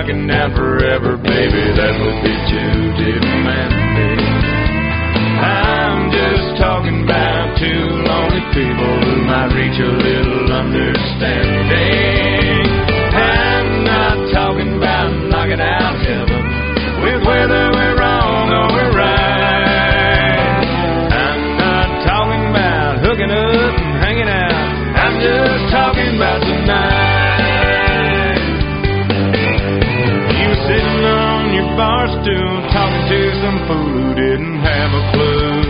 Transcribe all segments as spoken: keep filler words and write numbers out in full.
locking down forever, baby, that would be too demanding. I'm just talking about two lonely people who might reach a little understanding. I'm not talking about knocking out heaven with whether we're wrong or we're right. I'm not talking about hooking up and hanging out. I'm just talking about tonight. You were sitting on your bar stool talking to some fool who didn't have a clue.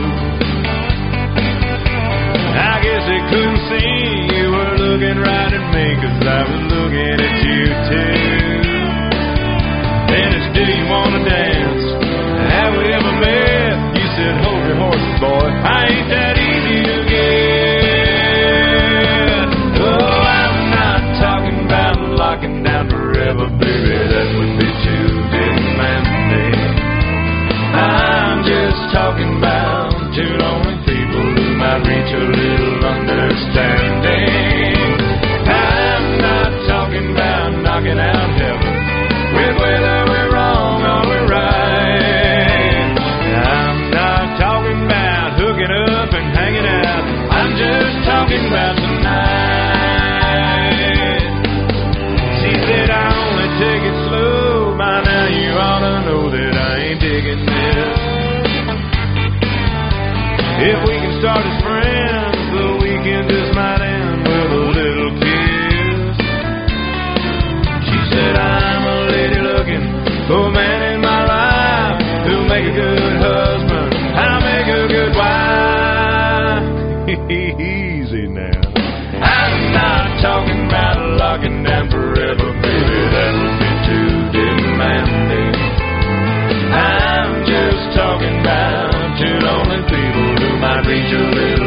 I guess they couldn't see you were looking right at me, 'cause I was looking at you too. Then it's, do you wanna dance? Have we ever met? You said, hold your horses, boy, I ain't that easy to get. Oh, I'm not talking about locking down forever, baby, that would be too demanding. I'm just talking about two lonely people who might reach a little understanding. I'm not talking about knocking out heaven with whether we're wrong or we're right. I'm not talking about hooking up and hanging out. I'm just talking about tonight. She said I only take it slow. By now you ought to know that I ain't digging this. If we can start as friends, the weekend just might end with a little kiss. She said I'm a lady looking for a man in my life who'll make a good husband, I'll make a good wife. Easy now. I'm not talking about locking down forever, baby, that would be too demanding. I'm just talking about two lonely people who might reach a little